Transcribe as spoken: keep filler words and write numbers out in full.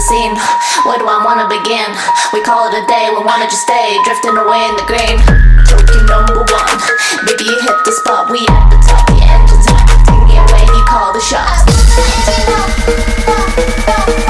scene. Where do I wanna begin? We call it a day, we wanna just stay drifting away in the green. Tokyo number one, baby you hit the spot. We at the top, the engine's hot. Take me away, you call the shots.